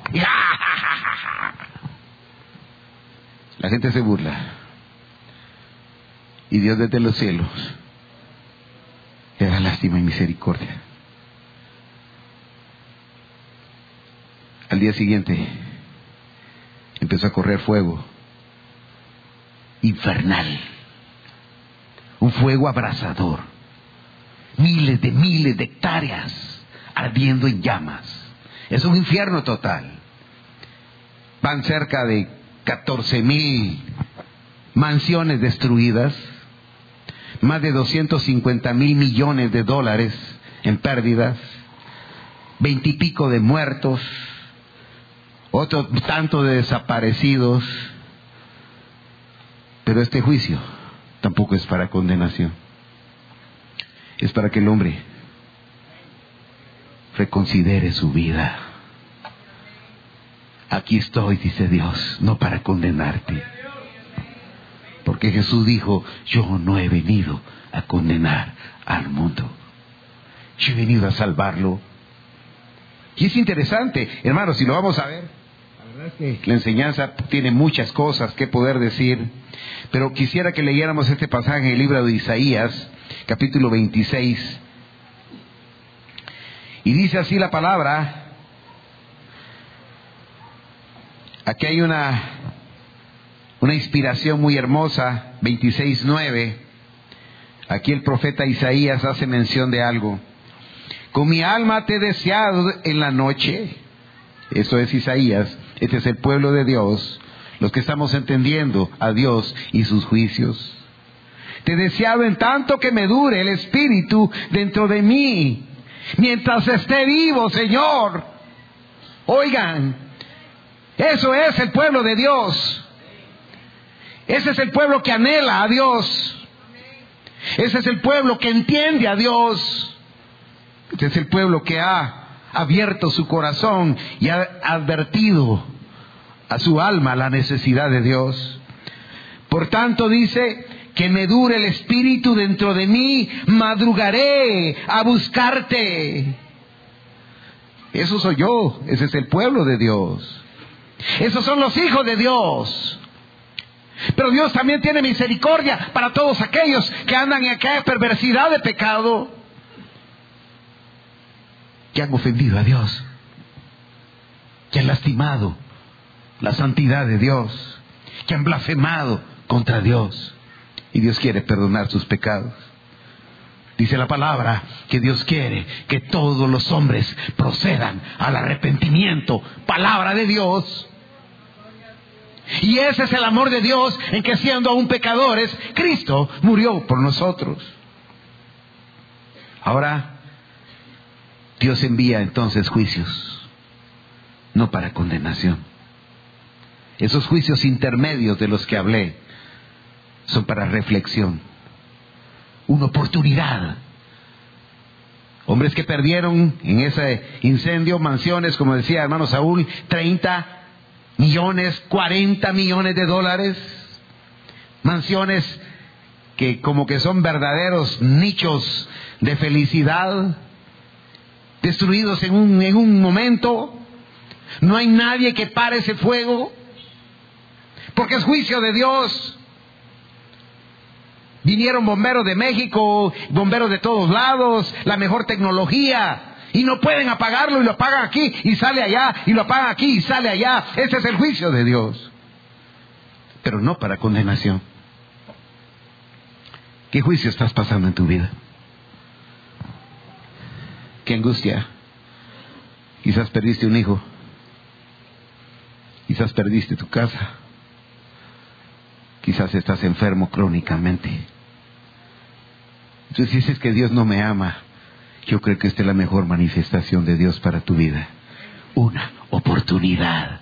La gente se burla, y Dios desde los cielos le da lástima y misericordia. Al día siguiente empezó a correr fuego infernal, un fuego abrasador, miles de miles de hectáreas ardiendo en llamas. Es un infierno total. Van cerca de catorce mil mansiones destruidas, más de doscientos cincuenta mil millones de dólares en pérdidas, veintipico de muertos, otro tanto de desaparecidos. Pero este juicio tampoco es para condenación, es para que el hombre reconsidere su vida. Aquí estoy, dice Dios, no para condenarte, porque Jesús dijo: yo no he venido a condenar al mundo, yo he venido a salvarlo. Y es interesante, hermanos, si lo vamos a ver, la verdad es que la enseñanza tiene muchas cosas que poder decir, pero quisiera que leyéramos este pasaje en el libro de Isaías, capítulo veintiséis, y dice así la palabra. Aquí hay una una inspiración muy hermosa, veintiséis nueve. Aquí el profeta Isaías hace mención de algo. Con mi alma te he deseado en la noche. Eso es Isaías. Este es el pueblo de Dios, los que estamos entendiendo a Dios y sus juicios. Te he deseado en tanto que me dure el espíritu dentro de mí, mientras esté vivo, Señor. Oigan, eso es el pueblo de Dios. Ese es el pueblo que anhela a Dios. Ese es el pueblo que entiende a Dios. Este es el pueblo que ha abierto su corazón y ha advertido a su alma la necesidad de Dios. Por tanto dice: que me dure el espíritu dentro de mí, madrugaré a buscarte. Eso soy yo, ese es el pueblo de Dios. Esos son los hijos de Dios. Pero Dios también tiene misericordia para todos aquellos que andan en aquella perversidad de pecado, que han ofendido a Dios, que han lastimado la santidad de Dios, que han blasfemado contra Dios. Y Dios quiere perdonar sus pecados. Dice la palabra que Dios quiere que todos los hombres procedan al arrepentimiento. Palabra de Dios. Y ese es el amor de Dios, en que siendo aún pecadores, Cristo murió por nosotros. Ahora, Dios envía entonces juicios, no para condenación. Esos juicios intermedios de los que hablé son para reflexión, una oportunidad. Hombres que perdieron en ese incendio mansiones, como decía hermano Saúl, treinta millones, cuarenta millones de dólares. Mansiones que como que son verdaderos nichos de felicidad, destruidos en un, en un momento. No hay nadie que pare ese fuego, porque es juicio de Dios. Vinieron bomberos de México, bomberos de todos lados, la mejor tecnología, y no pueden apagarlo, y lo apagan aquí y sale allá, y lo apagan aquí y sale allá. Ese es el juicio de Dios, pero no para condenación. ¿Qué juicio estás pasando en tu vida? ¿Qué angustia? Quizás perdiste un hijo, quizás perdiste tu casa, quizás estás enfermo crónicamente. Entonces, si dices que Dios no me ama, yo creo que esta es la mejor manifestación de Dios para tu vida. Una oportunidad.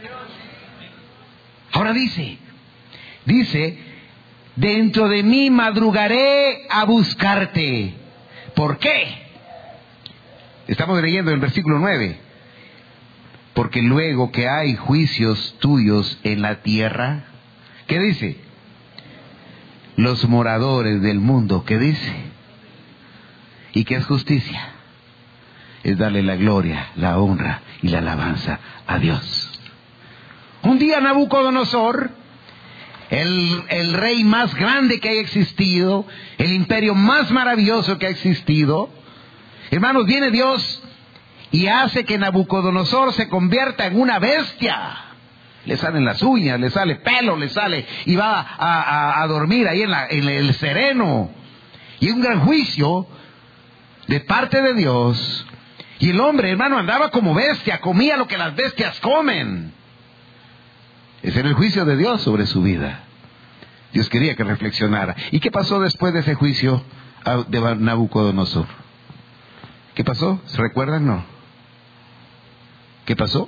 Ahora dice, dice, dentro de mí madrugaré a buscarte. ¿Por qué? Estamos leyendo el versículo nueve. Porque luego que hay juicios tuyos en la tierra, ¿qué dice? Los moradores del mundo, ¿qué dice? ¿Y qué es justicia? Es darle la gloria, la honra y la alabanza a Dios. Un día Nabucodonosor, el, el rey más grande que haya existido, el imperio más maravilloso que ha existido, hermanos, viene Dios y hace que Nabucodonosor se convierta en una bestia. Le salen las uñas, le sale pelo, le sale, y va a, a, a dormir ahí en, la, en el sereno. Y un gran juicio de parte de Dios. Y el hombre, hermano, andaba como bestia, comía lo que las bestias comen. Ese era el juicio de Dios sobre su vida. Dios quería que reflexionara. ¿Y qué pasó después de ese juicio de Nabucodonosor? ¿Qué pasó? ¿Se recuerdan? No. ¿Qué pasó?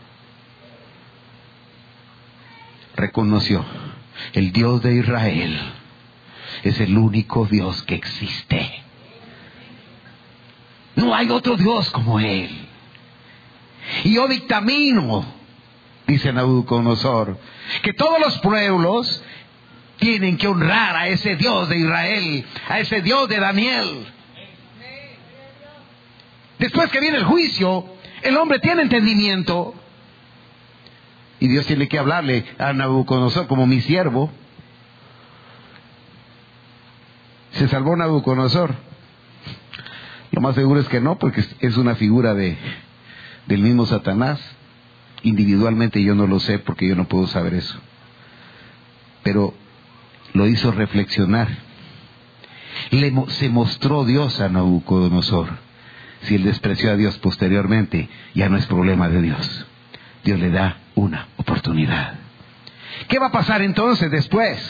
Reconoció: el Dios de Israel es el único Dios que existe. No hay otro Dios como Él. Y yo dictamino, dice Nabucodonosor, que todos los pueblos tienen que honrar a ese Dios de Israel, a ese Dios de Daniel. Después que viene el juicio, el hombre tiene entendimiento. Y Dios tiene que hablarle a Nabucodonosor como mi siervo. ¿Se salvó Nabucodonosor? Lo más seguro es que no, porque es una figura de, del mismo Satanás. Individualmente yo no lo sé, porque yo no puedo saber eso. Pero lo hizo reflexionar. Le, se mostró Dios a Nabucodonosor. Si él despreció a Dios posteriormente, ya no es problema de Dios. Dios le da una oportunidad. ¿Qué va a pasar entonces después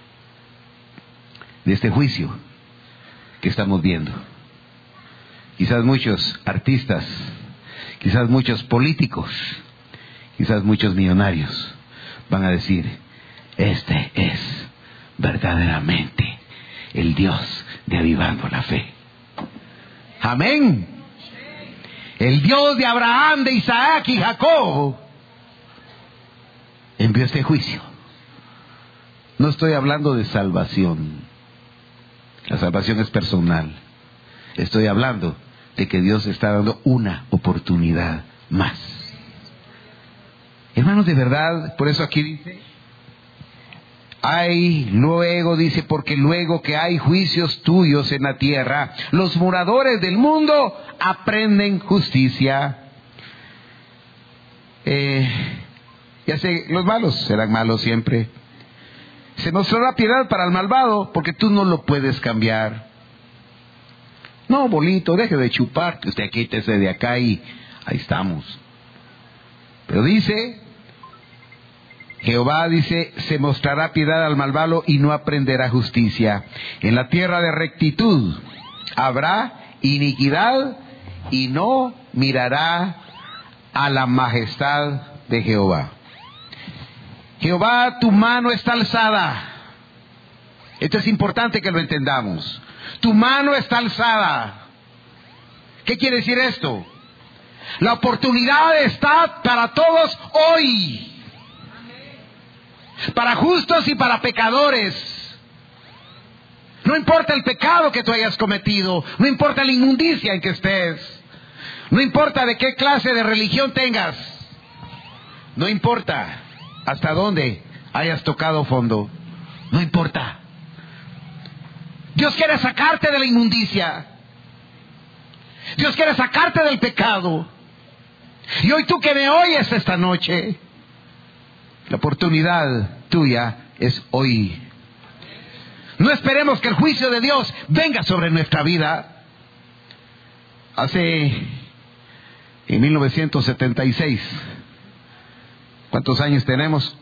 de este juicio que estamos viendo? Quizás muchos artistas, quizás muchos políticos, quizás muchos millonarios van a decir: este es verdaderamente el Dios de Avivando la Fe. Amén. El Dios de Abraham, de Isaac y Jacob envió este juicio. No estoy hablando de salvación. La salvación es personal. Estoy hablando de que Dios está dando una oportunidad más. Hermanos, de verdad, por eso aquí dice, hay luego, dice, porque luego que hay juicios tuyos en la tierra, los moradores del mundo aprenden justicia. Eh, ya sé, los malos serán malos siempre. Se mostrará piedad para el malvado, porque tú no lo puedes cambiar. No, bolito, deje de chupar, que usted quítese de acá y ahí estamos. Pero dice, Jehová dice, se mostrará piedad al malvado y no aprenderá justicia. En la tierra de rectitud habrá iniquidad y no mirará a la majestad de Jehová. Jehová, tu mano está alzada. Esto es importante que lo entendamos. Tu mano está alzada. ¿Qué quiere decir esto? La oportunidad está para todos hoy. Para justos y para pecadores. No importa el pecado que tú hayas cometido. No importa la inmundicia en que estés. No importa de qué clase de religión tengas. No importa hasta dónde hayas tocado fondo. No importa. Dios quiere sacarte de la inmundicia. Dios quiere sacarte del pecado. Y hoy tú que me oyes esta noche, la oportunidad tuya es hoy. No esperemos que el juicio de Dios venga sobre nuestra vida. Hace, en mil novecientos setenta y seis, ¿cuántos años tenemos?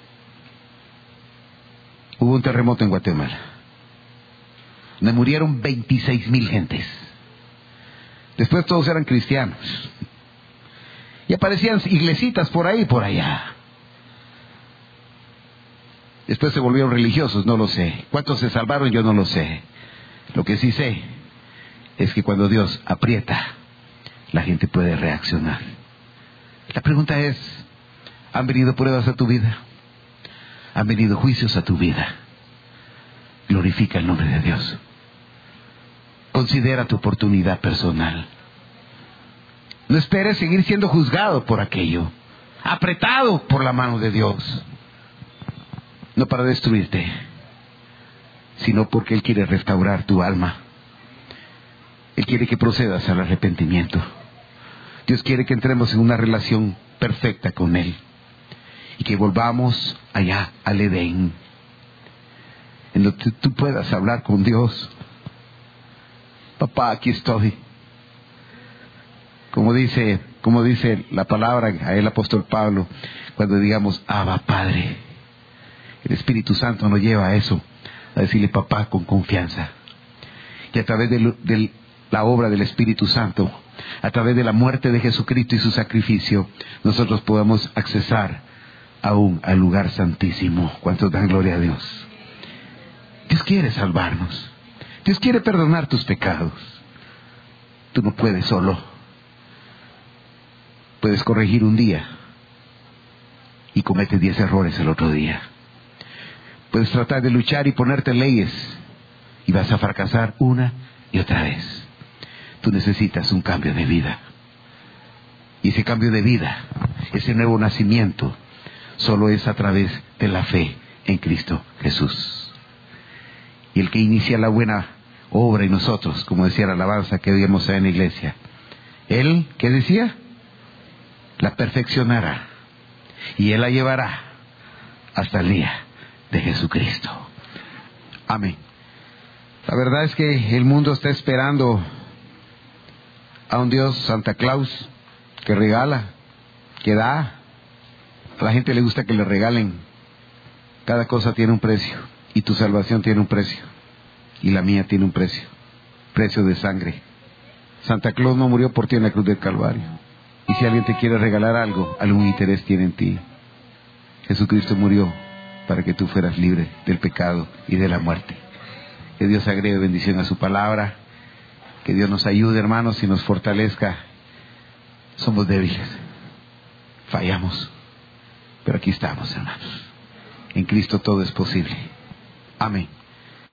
Hubo un terremoto en Guatemala, donde murieron veintiséis mil gentes. Después todos eran cristianos. Y aparecían iglesitas por ahí y por allá. Después se volvieron religiosos, no lo sé. ¿Cuántos se salvaron? Yo no lo sé. Lo que sí sé es que cuando Dios aprieta, la gente puede reaccionar. La pregunta es, ¿han venido pruebas a tu vida? ¿Han venido juicios a tu vida? Glorifica el nombre de Dios. Considera tu oportunidad personal. No esperes seguir siendo juzgado por aquello, apretado por la mano de Dios. No para destruirte, sino porque Él quiere restaurar tu alma. Él quiere que procedas al arrepentimiento. Dios quiere que entremos en una relación perfecta con Él y que volvamos allá al Edén, en donde tú puedas hablar con Dios. Papá, aquí estoy. Como dice, como dice la palabra a el apóstol Pablo, cuando digamos, Abba, Padre. El Espíritu Santo nos lleva a eso, a decirle papá con confianza. Y a través de, de la obra del Espíritu Santo, a través de la muerte de Jesucristo y su sacrificio, nosotros podamos accesar aún al lugar santísimo. ¿Cuántos dan gloria a Dios? Dios quiere salvarnos. Dios quiere perdonar tus pecados. Tú no puedes solo. Puedes corregir un día y cometes diez errores el otro día. Puedes tratar de luchar y ponerte leyes y vas a fracasar una y otra vez. Tú necesitas un cambio de vida. Y ese cambio de vida, ese nuevo nacimiento, solo es a través de la fe en Cristo Jesús. Y el que inicia la buena obra en nosotros, como decía la alabanza que oíamos en la iglesia, Él, ¿qué decía? La perfeccionará. Y Él la llevará hasta el día de Jesucristo. Amén. La verdad es que el mundo está esperando a un Dios Santa Claus que regala, que da. A la gente le gusta que le regalen. Cada cosa tiene un precio y tu salvación tiene un precio y la mía tiene un precio, precio de sangre. Santa Claus no murió por ti en la cruz del Calvario. Y si alguien te quiere regalar algo, algún interés tiene en ti. Jesucristo murió para que tú fueras libre del pecado y de la muerte. Que Dios agregue bendición a su palabra. Que Dios nos ayude, hermanos, y nos fortalezca. Somos débiles, fallamos, pero aquí estamos, hermanos. En Cristo todo es posible. Amén.